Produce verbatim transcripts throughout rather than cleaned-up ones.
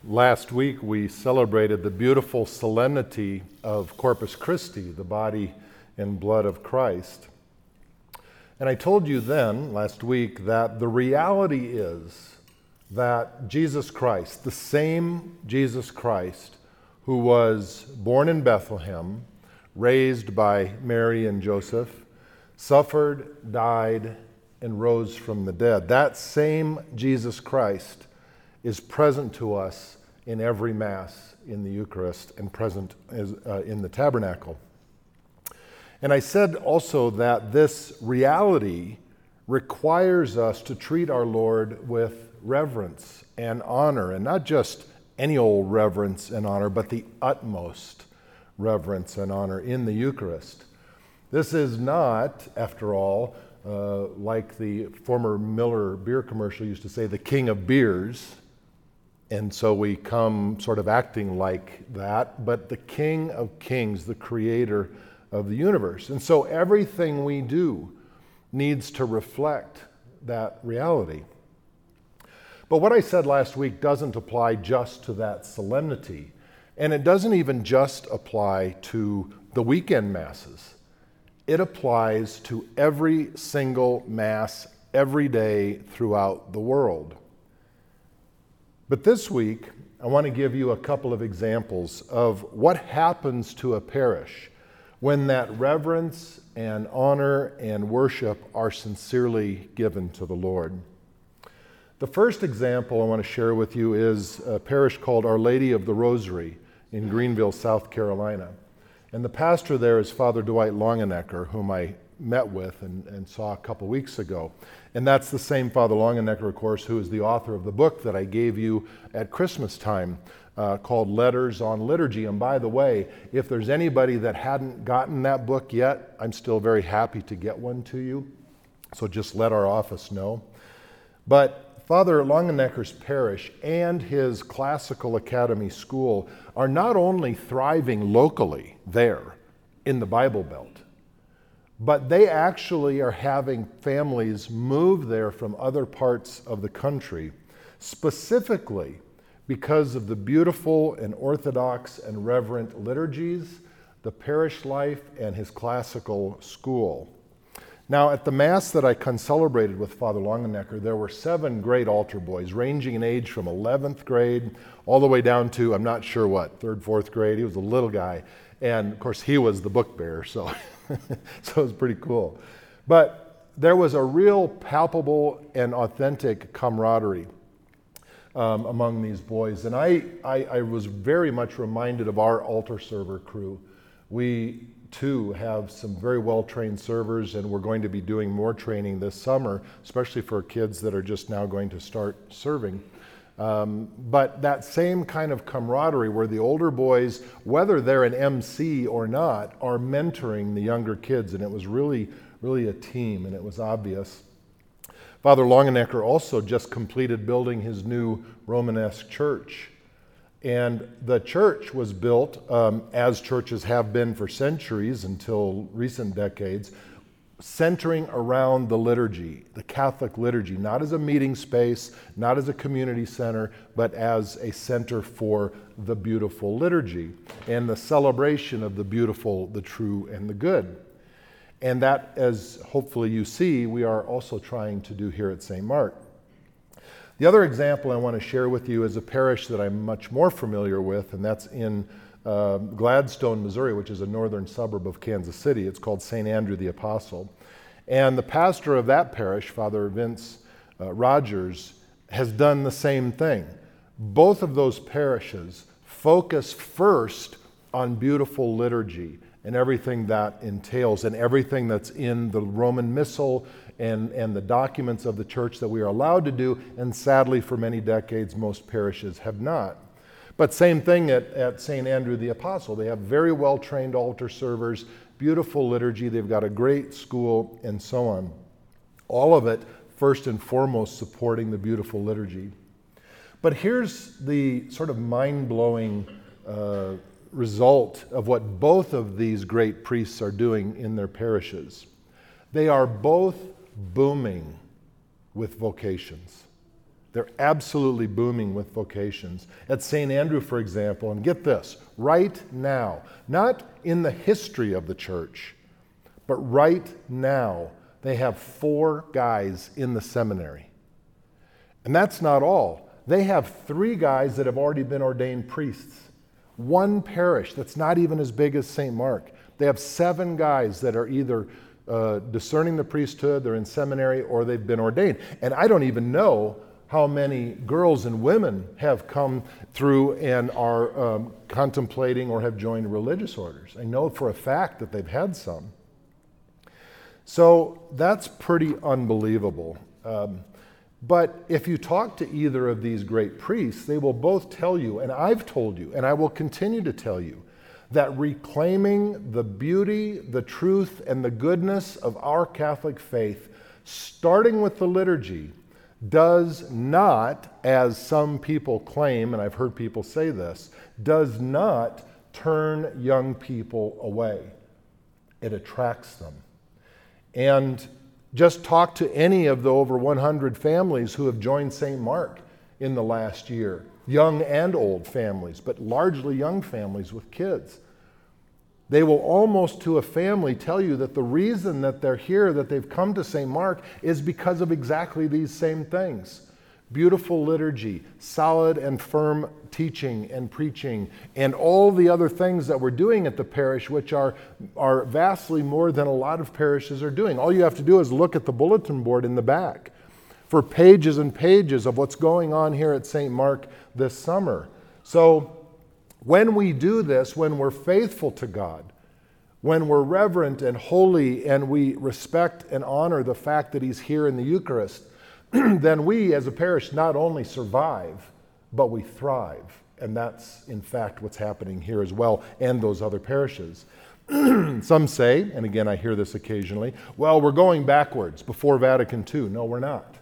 Last week we celebrated the beautiful solemnity of Corpus Christi, the body and blood of Christ. And I told you then, last week, that the reality is that Jesus Christ, the same Jesus Christ who was born in Bethlehem, raised by Mary and Joseph, suffered, died, and rose from the dead, that same Jesus Christ is present to us in every Mass in the Eucharist and present as, uh, in the tabernacle. And I said also that this reality requires us to treat our Lord with reverence and honor, and not just any old reverence and honor, but the utmost reverence and honor in the Eucharist. This is not, after all, uh, like the former Miller beer commercial used to say, the king of beers. And so we come sort of acting like that, but the King of Kings, the creator of the universe. And so everything we do needs to reflect that reality. But what I said last week doesn't apply just to that solemnity, and it doesn't even just apply to the weekend Masses. It applies to every single Mass every day throughout the world. But this week, I want to give you a couple of examples of what happens to a parish when that reverence and honor and worship are sincerely given to the Lord. The first example I want to share with you is a parish called Our Lady of the Rosary in Greenville, South Carolina. And the pastor there is Father Dwight Longenecker, whom I met with and, and saw a couple weeks ago. And that's the same Father Longenecker, of course, who is the author of the book that I gave you at Christmas time uh, called Letters on Liturgy. And by the way, if there's anybody that hadn't gotten that book yet, I'm still very happy to get one to you. So just let our office know. But Father Longenecker's parish and his classical academy school are not only thriving locally there in the Bible Belt, but they actually are having families move there from other parts of the country, specifically because of the beautiful and orthodox and reverent liturgies, the parish life, and his classical school. Now, at the Mass that I concelebrated with Father Longenecker, there were seven great altar boys, ranging in age from eleventh grade all the way down to, I'm not sure what, third, fourth grade. He was a little guy. And, of course, he was the book bearer, so... so it was pretty cool. But there was a real palpable and authentic camaraderie um, among these boys. And I, I, I was very much reminded of our altar server crew. We, too, have some very well-trained servers, and we're going to be doing more training this summer, especially for kids that are just now going to start serving. Um, but that same kind of camaraderie where the older boys, whether they're an M C or not, are mentoring the younger kids, and it was really, really a team, and it was obvious. Father Longenecker also just completed building his new Romanesque church, and the church was built, um, as churches have been for centuries until recent decades, centering around the liturgy, the Catholic liturgy, not as a meeting space, not as a community center, but as a center for the beautiful liturgy and the celebration of the beautiful, the true, and the good. And that, as hopefully you see, we are also trying to do here at Saint Mark. The other example I want to share with you is a parish that I'm much more familiar with, and that's in Uh, Gladstone, Missouri, which is a northern suburb of Kansas City. It's called Saint Andrew the Apostle. And the pastor of that parish, Father Vince uh, Rogers, has done the same thing. Both of those parishes focus first on beautiful liturgy and everything that entails and everything that's in the Roman Missal and, and the documents of the church that we are allowed to do, and sadly for many decades most parishes have not. But same thing at, at Saint Andrew the Apostle. They have very well-trained altar servers, beautiful liturgy, they've got a great school, and so on. All of it, first and foremost, supporting the beautiful liturgy. But here's the sort of mind-blowing uh, result of what both of these great priests are doing in their parishes. They are both booming with vocations. They're absolutely booming with vocations. At Saint Andrew, for example, and get this, right now, not in the history of the church, but right now, they have four guys in the seminary. And that's not all. They have three guys that have already been ordained priests. One parish that's not even as big as Saint Mark. They have seven guys that are either uh, discerning the priesthood, they're in seminary, or they've been ordained. And I don't even know how many girls and women have come through and are um, contemplating or have joined religious orders. I know for a fact that they've had some. So that's pretty unbelievable. Um, but if you talk to either of these great priests, they will both tell you, and I've told you, and I will continue to tell you, that reclaiming the beauty, the truth, and the goodness of our Catholic faith, starting with the liturgy, does not, as some people claim, and I've heard people say this, does not turn young people away. It attracts them. And just talk to any of the over one hundred families who have joined Saint Mark in the last year, young and old families, but largely young families with kids. They will almost to a family tell you that the reason that they're here, that they've come to Saint Mark, is because of exactly these same things. Beautiful liturgy, solid and firm teaching and preaching, and all the other things that we're doing at the parish, which are, are vastly more than a lot of parishes are doing. All you have to do is look at the bulletin board in the back for pages and pages of what's going on here at Saint Mark this summer. So when we do this, when we're faithful to God, when we're reverent and holy and we respect and honor the fact that He's here in the Eucharist, then we as a parish not only survive, but we thrive. And that's in fact what's happening here as well, and those other parishes. Some say, and again I hear this occasionally, well, we're going backwards before Vatican Two. No, we're not.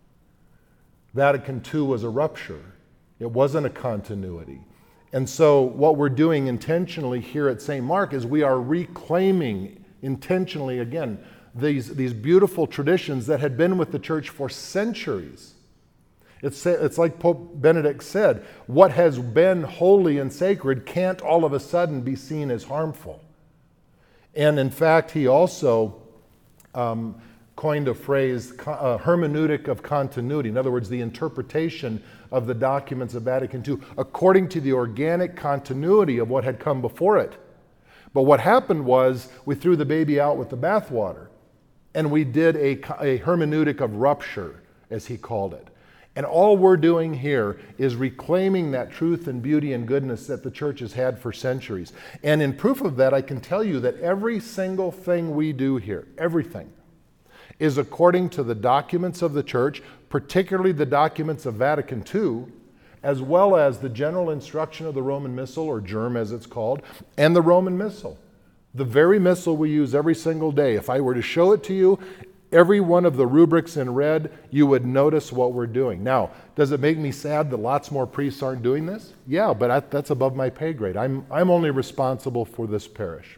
Vatican Two was a rupture. It wasn't a continuity. And so what we're doing intentionally here at Saint Mark is we are reclaiming intentionally, again, these, these beautiful traditions that had been with the church for centuries. It's, it's like Pope Benedict said, what has been holy and sacred can't all of a sudden be seen as harmful. And in fact, he also um, coined a phrase, uh, hermeneutic of continuity. In other words, the interpretation of the documents of Vatican Two according to the organic continuity of what had come before it. But what happened was we threw the baby out with the bathwater, and we did a, a hermeneutic of rupture, as he called it. And all we're doing here is reclaiming that truth and beauty and goodness that the church has had for centuries. And in proof of that, I can tell you that every single thing we do here, everything, is according to the documents of the church, particularly the documents of Vatican Two, as well as the general instruction of the Roman Missal, or Germ as it's called, and the Roman Missal. The very Missal we use every single day. If I were to show it to you, every one of the rubrics in red, you would notice what we're doing. Now, does it make me sad that lots more priests aren't doing this? Yeah, but I, that's above my pay grade. I'm, I'm only responsible for this parish.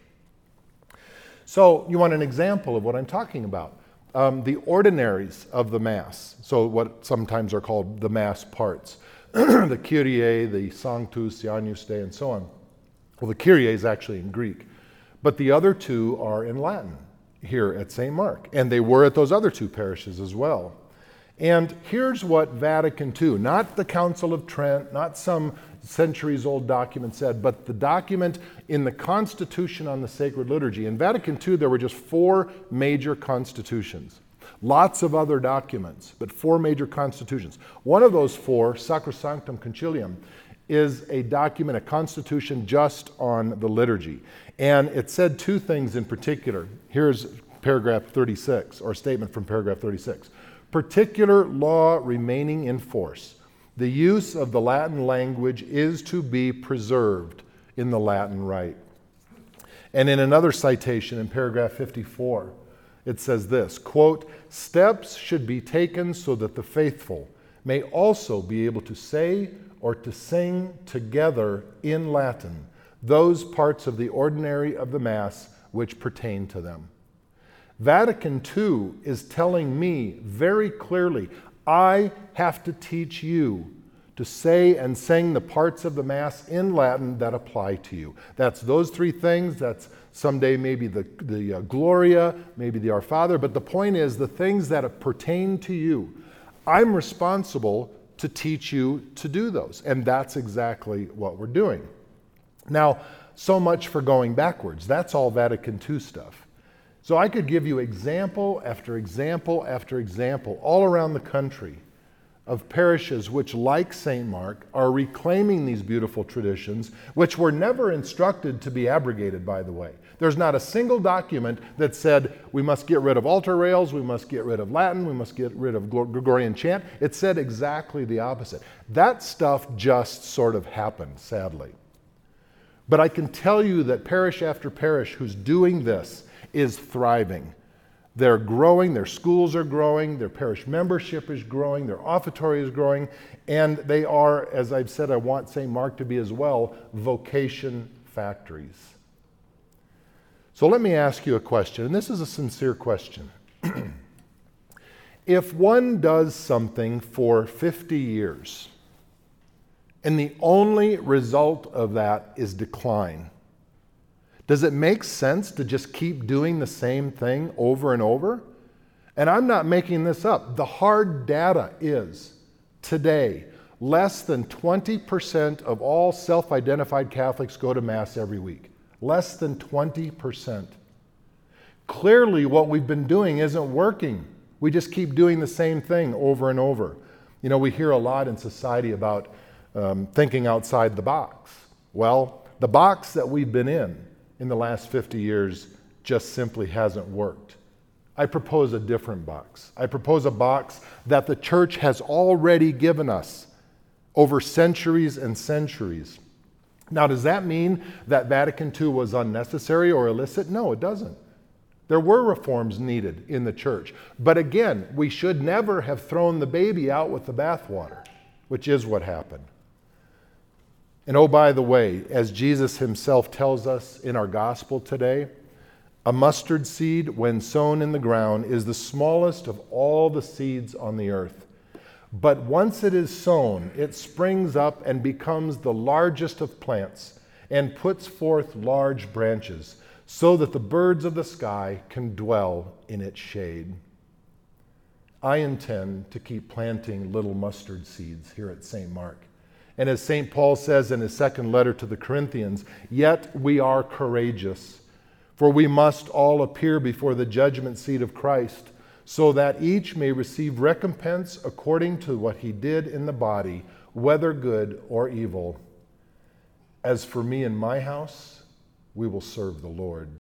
So you want an example of what I'm talking about. Um, the ordinaries of the Mass, so what sometimes are called the Mass parts, the Kyrie, the Sanctus, the Agnus Dei, and so on. Well, the Kyrie is actually in Greek, but the other two are in Latin here at Saint Mark, and they were at those other two parishes as well. And here's what Vatican Two, not the Council of Trent, not some centuries-old document said, but the document in the Constitution on the Sacred Liturgy. In Vatican Two, there were just four major constitutions. Lots of other documents, but four major constitutions. One of those four, Sacrosanctum Concilium, is a document, a constitution just on the liturgy. And it said two things in particular. Here's paragraph thirty-six, or statement from paragraph thirty-six. Particular law remaining in force. The use of the Latin language is to be preserved in the Latin Rite. And in another citation in paragraph fifty-four, it says this, quote, steps should be taken so that the faithful may also be able to say or to sing together in Latin those parts of the ordinary of the Mass which pertain to them. Vatican Two is telling me very clearly, I have to teach you to say and sing the parts of the Mass in Latin that apply to you. That's those three things. That's someday maybe the, the uh, Gloria, maybe the Our Father. But the point is, the things that pertain to you, I'm responsible to teach you to do those. And that's exactly what we're doing. Now, so much for going backwards. That's all Vatican Two stuff. So I could give you example after example after example all around the country of parishes which, like Saint Mark, are reclaiming these beautiful traditions, which were never instructed to be abrogated, by the way. There's not a single document that said we must get rid of altar rails, we must get rid of Latin, we must get rid of Gregorian chant. It said exactly the opposite. That stuff just sort of happened, sadly. But I can tell you that parish after parish who's doing this is thriving. They're growing, their schools are growing, their parish membership is growing, their offertory is growing, and they are, as I've said, I want Saint Mark to be as well, vocation factories. So let me ask you a question, and this is a sincere question. If one does something for fifty years, and the only result of that is decline, does it make sense to just keep doing the same thing over and over? And I'm not making this up. The hard data is, today, less than twenty percent of all self-identified Catholics go to Mass every week. Less than twenty percent. Clearly, what we've been doing isn't working. We just keep doing the same thing over and over. You know, we hear a lot in society about um, thinking outside the box. Well, the box that we've been in in the last fifty years just simply hasn't worked. I propose a different box. I propose a box that the Church has already given us over centuries and centuries. Now, does that mean that Vatican Two was unnecessary or illicit? No, it doesn't. There were reforms needed in the Church. But again, we should never have thrown the baby out with the bathwater, which is what happened. And oh, by the way, as Jesus himself tells us in our gospel today, a mustard seed, when sown in the ground, is the smallest of all the seeds on the earth. But once it is sown, it springs up and becomes the largest of plants and puts forth large branches, so that the birds of the sky can dwell in its shade. I intend to keep planting little mustard seeds here at Saint Mark. And as Saint Paul says in his second letter to the Corinthians, yet we are courageous, for we must all appear before the judgment seat of Christ, so that each may receive recompense according to what he did in the body, whether good or evil. As for me and my house, we will serve the Lord.